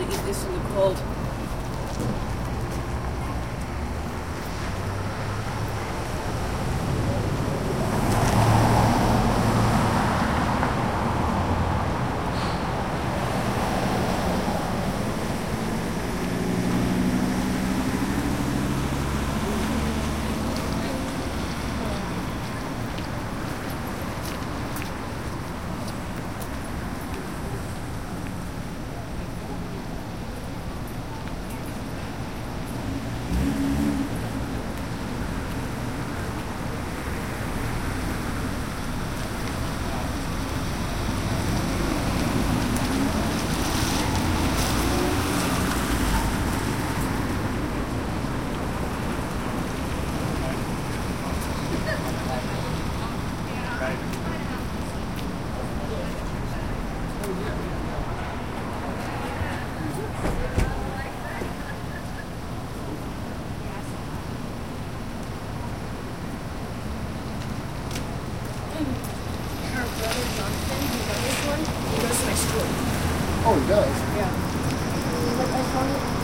eat this in the cold. Her brother Jonathan, who got this one, he goes to my school. Oh, he does? Yeah. Like, I found it.